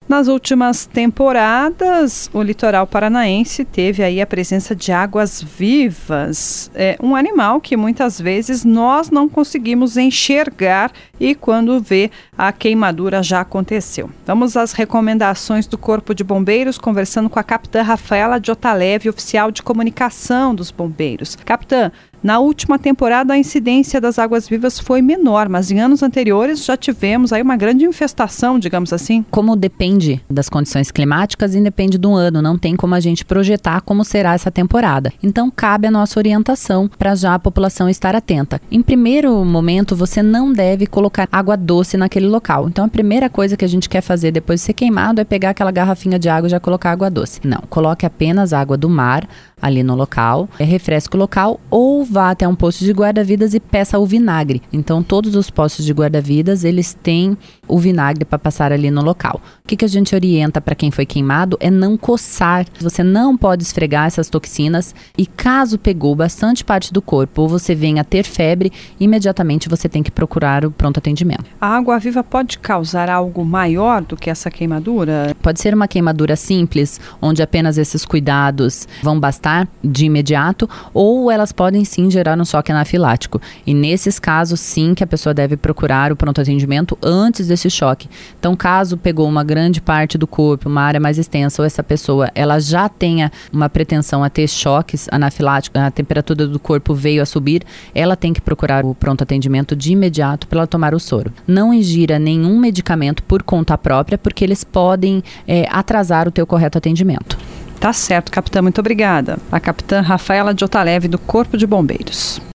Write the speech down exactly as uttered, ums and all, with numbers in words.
Nas últimas temporadas, o litoral paranaense teve aí a presença de águas-vivas, é um animal que muitas vezes nós não conseguimos enxergar e quando vê a queimadura já aconteceu. Vamos às recomendações do Corpo de Bombeiros, conversando com a capitã Rafaela Jotaleve, oficial de comunicação dos bombeiros. Capitã, na última temporada a incidência das águas-vivas foi menor, mas em anos anteriores já tivemos aí uma grande infestação, digamos assim. Como depende das condições climáticas e depende do ano, não tem como a gente projetar como será essa temporada. Então cabe a nossa orientação para já a população estar atenta. Em primeiro momento, você não deve colocar água doce naquele local. Então a primeira coisa que a gente quer fazer depois de ser queimado é pegar aquela garrafinha de água e já colocar água doce. Não, coloque apenas água do mar ali no local, é, refresque o local ou vá até um posto de guarda-vidas e peça o vinagre. Então todos os postos de guarda-vidas, eles têm o vinagre para passar ali no local. O que, que a gente orienta para quem foi queimado é não coçar. Você não pode esfregar essas toxinas e caso pegou bastante parte do corpo ou você venha a ter febre, imediatamente você tem que procurar o pronto atendimento. A água-viva pode causar algo maior do que essa queimadura? Pode ser uma queimadura simples, onde apenas esses cuidados vão bastar de imediato, ou elas podem sim gerar um choque anafilático. E nesses casos, sim, que a pessoa deve procurar o pronto atendimento antes desse choque. Então, caso pegou uma grande parte do corpo, uma área mais extensa, ou essa pessoa ela já tenha uma pretensão a ter choques anafiláticos, a temperatura do corpo veio a subir, ela tem que procurar o pronto atendimento de imediato para ela tomar o soro. Não ingira nenhum medicamento por conta própria, porque eles podem é, atrasar o teu correto atendimento. Tá certo, capitã, muito obrigada. A capitã Rafaela Jotaleve, do Corpo de Bombeiros.